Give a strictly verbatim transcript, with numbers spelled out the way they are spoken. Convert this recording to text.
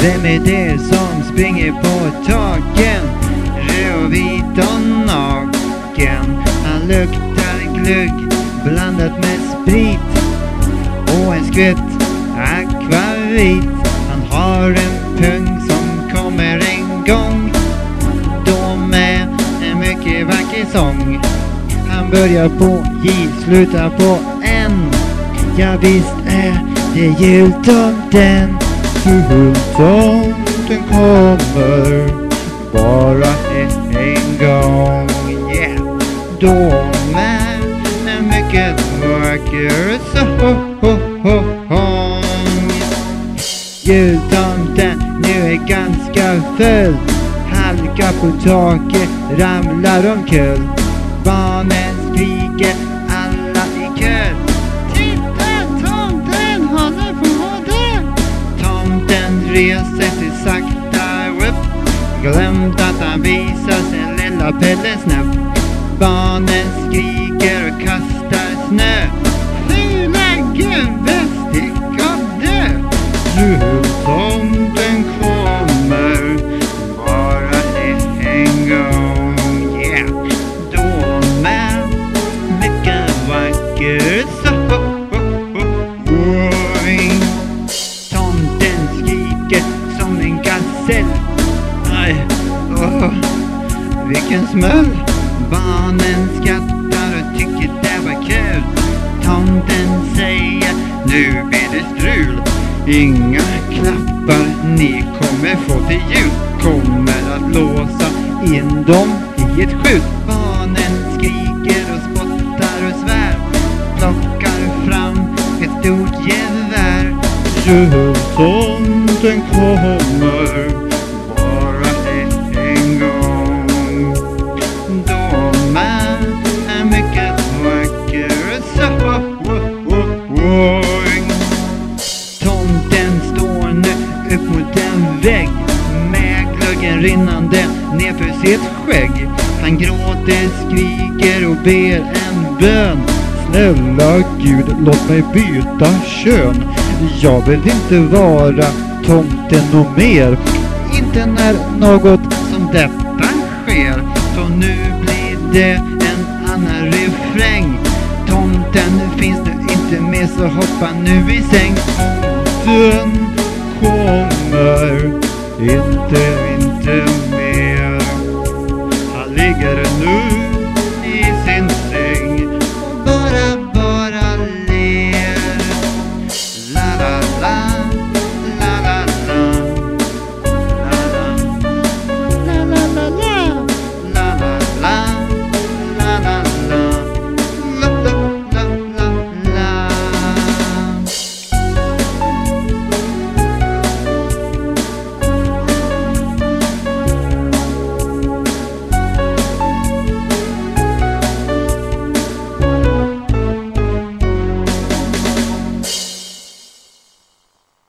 Vem är det som springer på taken? Röd, vit och naken. Han luktar glugg blandat med sprit och en skvätt akvavit. Han har en pung som kommer en gång, då med en mycket vacker sång. Han börjar på J, slutar på N. Ja, visst är det jultomten. Jultomten kommer bara en gång, yeah. Då med en mycket vacker sång. Jultomten nu är ganska full. Halka på taket, ramlar omkull. Barnen skriker alla i kör. Titta, tomten håller på det. Tomten reser sig sakta upp. Glömt att han visar sin lilla pellesnöpp. Barnen skriker och kastar snö. Fula gubbe, stick av dö. Jultomten kommer bara en gång, yeah. Då med mycket vacker sång. Tomten skriker som en gasell. Aj, oh, vilken smäll. Barnen skrattar och tycker det var kul. Tomten säger, nu blir det strul. Inga klappar ni kommer få till jul. Kommer att låsa in dem i ett skjut. Barnen skriker och spottar och svär. Plockar fram ett stort gevär. Jultomten kommer bara en gång. Då med en mycket vacker sång. Tomten står nu upp mot en vägg, med glöggen rinnande nerför sitt skägg. Han gråter, skriker och ber en bön. Snälla Gud, låt mig byta kön. Jag vill inte vara tomten och mer. Inte när något som detta sker. Så nu blir det en annan refräng. Tomten finns nu inte med, så hoppa nu i säng. Tomten kommer inte